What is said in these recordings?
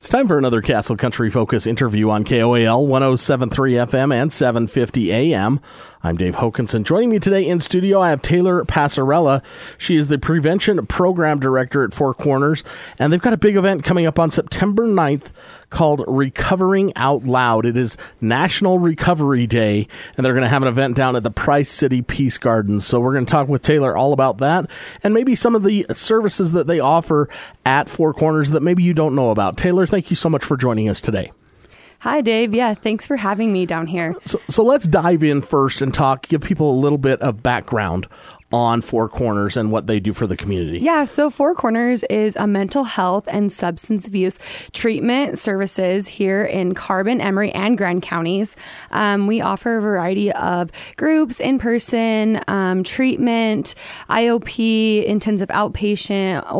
time for another Castle Country Focus interview on KOAL 107.3 FM and 750 AM. I'm Dave Hokanson. Joining me today in studio, I have Taylor Passarella. She is the Prevention Program Director at Four Corners, and they've got a big event coming up on September 9th called Recovering Out Loud. It is National Recovery Day, and they're going to have an event down at the Price City Peace Gardens. So we're going to talk with Taylor all about that and maybe some of the services that they offer at Four Corners that maybe you don't know about. Taylor, thank you so much for joining us today. Hi, Dave. Yeah, thanks for having me down here. So let's dive in first and give people a little bit of background on Four Corners and what they do for the community. Yeah, so Four Corners is a mental health and substance abuse treatment services here in Carbon, Emery, and Grand counties. We offer a variety of groups, in-person treatment, IOP, intensive outpatient,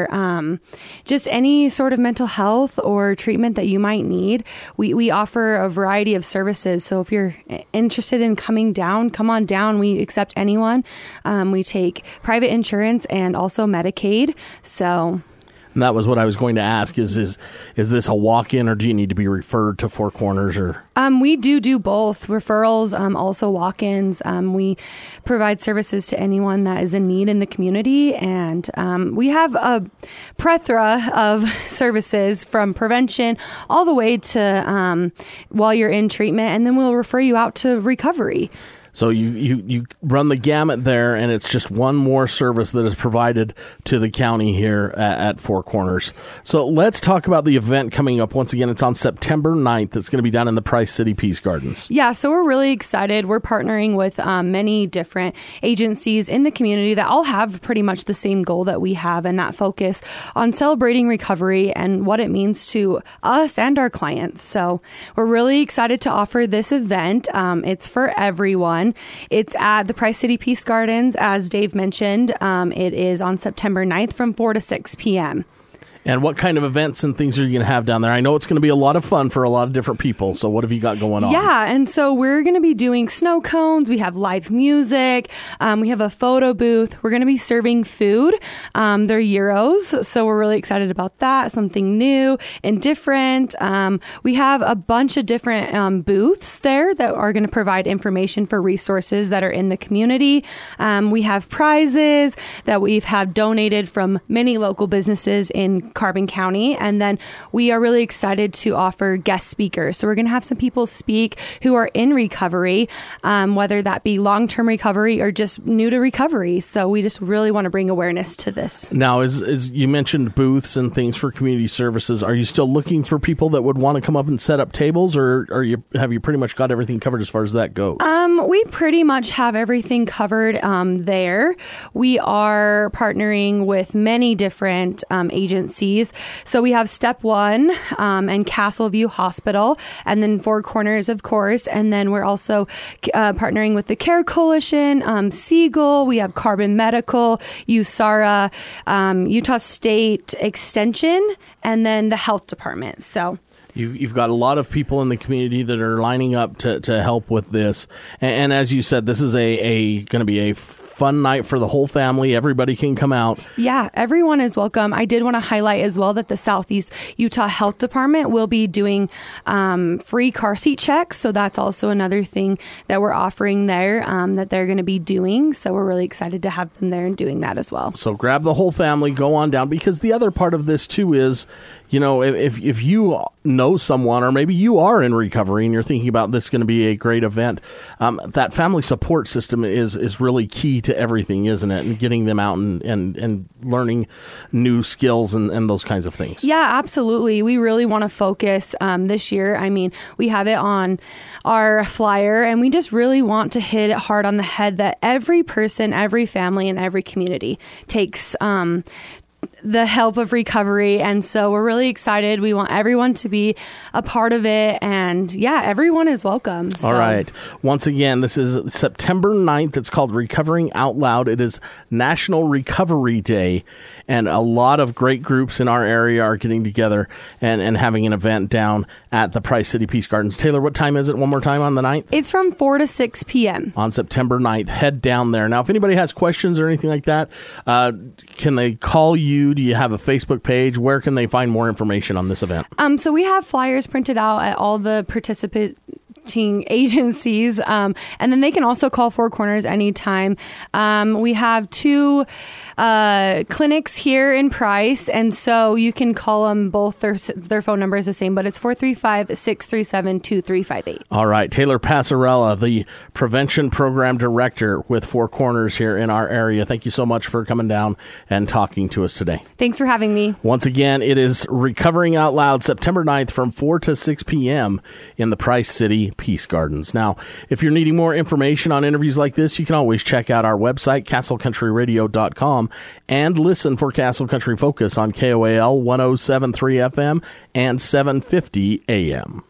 or just any sort of mental health or treatment that you might need. We offer a variety of services. So if you're interested in coming down, come on down. We accept anyone. We take private insurance and also Medicaid. So, and that was what I was going to ask. Is this a walk-in, or do you need to be referred to Four Corners? Or we do both referrals, also walk-ins. We provide services to anyone that is in need in the community, and we have a plethora of services from prevention all the way to while you're in treatment, and then we'll refer you out to recovery. So you run the gamut there, and it's just one more service that is provided to the county here at Four Corners. So let's talk about the event coming up. Once again, it's on September 9th. It's going to be down in the Price City Peace Gardens. Yeah, so we're really excited. We're partnering with many different agencies in the community that all have pretty much the same goal that we have, and that focus on celebrating recovery and what it means to us and our clients. So we're really excited to offer this event. It's for everyone. It's at the Price City Peace Gardens, as Dave mentioned. It is on September 9th from 4 to 6 p.m. And what kind of events and things are you going to have down there? I know it's going to be a lot of fun for a lot of different people. So what have you got going on? Yeah, and so we're going to be doing snow cones. We have live music. We have a photo booth. We're going to be serving food. They're gyros, so we're really excited about that. Something new and different. We have a bunch of different booths there that are going to provide information for resources that are in the community. We have prizes that we've had donated from many local businesses in Carbon County, and then we are really excited to offer guest speakers. So we're going to have some people speak who are in recovery, whether that be long-term recovery or just new to recovery. So we just really want to bring awareness to this. Now, as you mentioned booths and things for community services, are you still looking for people that would want to come up and set up tables, or have you pretty much got everything covered as far as that goes? We pretty much have everything covered there. We are partnering with many different agencies. So we have Step One and Castleview Hospital, and then Four Corners, of course. And then we're also partnering with the Care Coalition, Siegel. We have Carbon Medical, USARA, Utah State Extension, and then the Health Department. So You've got a lot of people in the community that are lining up to help with this. And as you said, this is going to be a fun night for the whole family. Everybody can come out. Yeah, everyone is welcome. I did want to highlight as well that the Southeast Utah Health Department will be doing free car seat checks. So that's also another thing that we're offering there that they're going to be doing. So we're really excited to have them there and doing that as well. So grab the whole family, go on down, because the other part of this too is, you know, if you know someone, or maybe you are in recovery and you're thinking about this going to be a great event, that family support system is really key to everything, isn't it? And getting them out and learning new skills and those kinds of things. Yeah, absolutely. We really want to focus this year. I mean, we have it on our flyer, and we just really want to hit it hard on the head that every person, every family, and every community takes the help of recovery. And so we're really excited. We want everyone to be a part of it. And yeah, everyone is welcome. So. All right. Once again, this is September 9th. It's called Recovering Out Loud. It is National Recovery Day. And a lot of great groups in our area are getting together and having an event down at the Price City Peace Gardens. Taylor, what time is it one more time on the 9th? It's from 4 to 6 p.m. On September 9th. Head down there. Now, if anybody has questions or anything like that, can they call you you? Do you have a Facebook page? Where can they find more information on this event? So we have flyers printed out at all the participating agencies, and then they can also call Four Corners anytime. We have 2 clinics here in Price, and so you can call them both. Their phone number is the same, but it's 435-637-2358. All right. Taylor Passarella, the Prevention Program Director with Four Corners here in our area. Thank you so much for coming down and talking to us today. Thanks for having me. Once again, it is Recovering Out Loud, September 9th from 4 to 6 p.m. in the Price City Peace Gardens. Now, if you're needing more information on interviews like this, you can always check out our website, castlecountryradio.com, and listen for Castle Country Focus on KOAL 107.3 FM and 750 AM.